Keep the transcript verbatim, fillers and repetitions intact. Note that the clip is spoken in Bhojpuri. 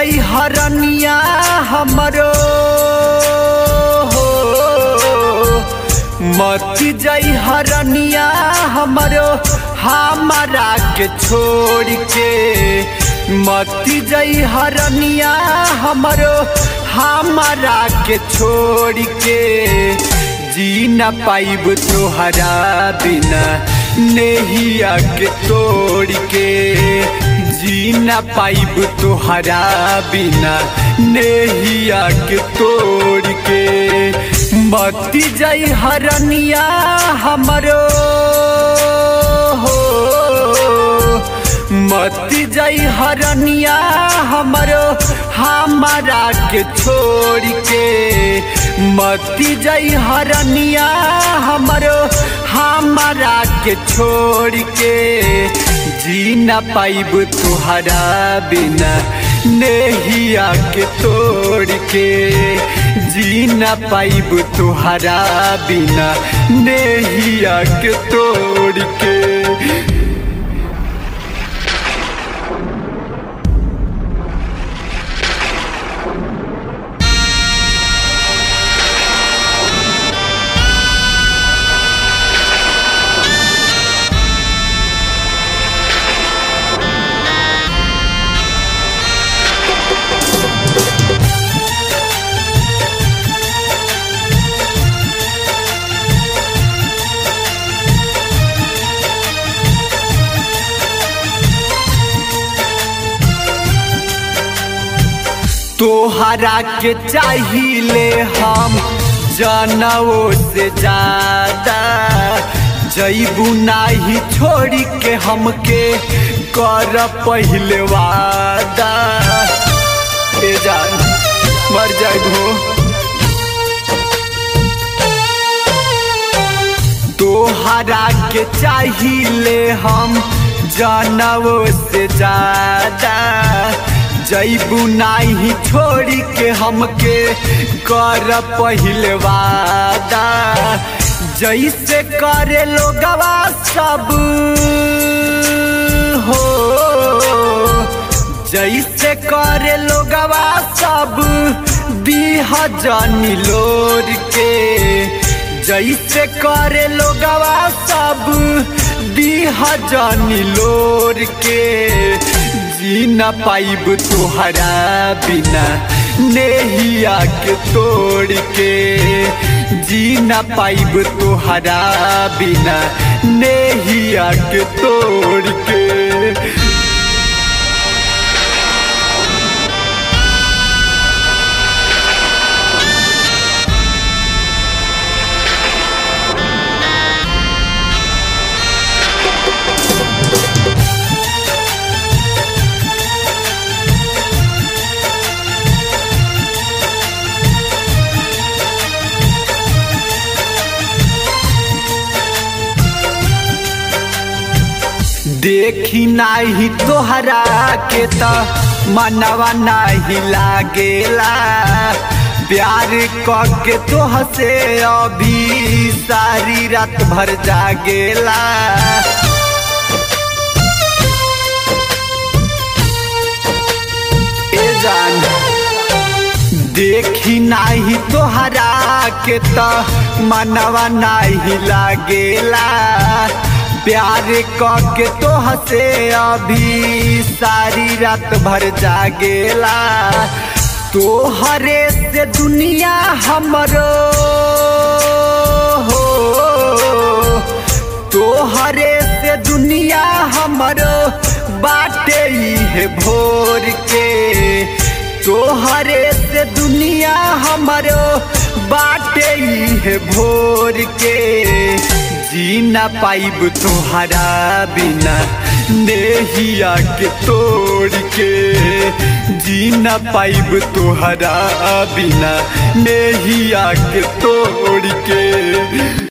जाई हरनिया हमरो मती जाई हरनिया हमरो हमारा के छोड़ के मती जाई हरनिया हमरो हमारा के छोड़ के जी न पाइब तोहरा बिना नेहिया के तोड़ के जी न पाइब तोहरा बिना नेहिया के तोड़ के मती जाई हरनिया हमरो मती जाई हरनिया हमरो हमारा के छोड़ के मती जाई हरनिया हमरो हमारा के छोड़ के जी न पाइब तुहरा बिना नेहिया के तोड़ के जी न पाइब तुहरा बिना नेहिया के तोड़ के। तोहरा के चाहिए हम जानवो से ज्यादा जईबू नाही छोड़ी के हमके कर पहले वादा ए जान मर जाइबो तोहरा के चाहिए हम जानवो से ज्यादा जईबू नाही छोड़ी के हमके कर पहले वादा जैसे करे लोगवा सब हो जैसे करे लोगवा सब दीह जानी लोर के जैसे करे लोगवा सब दीह जानी लोर के जी न पाइब तुहरा बिना नेहिया के तोड़ के जी न पाइब तुहरा बिना नेहिया के तोड़ के। देखी नाही तोहरा के त मनवा नाही लागेला प्यार करके तोह से अभी सारी रात भर जागेला ए जान देखी नाही तोहरा के त मनवा नाही लागेला प्यार करके तोह से अभी सारी रात भर जागेला तोहरे से दुनिया हमरो हो तोहरे से दुनिया हमरो बाटे है भोर के तोहरे से दुनिया हमरो बाटे है भोर के जी न पाइब तुहरा बिना नेहिया के तोड़ के जी न पाइब तुहरा बिना नेहिया के तोड़ के।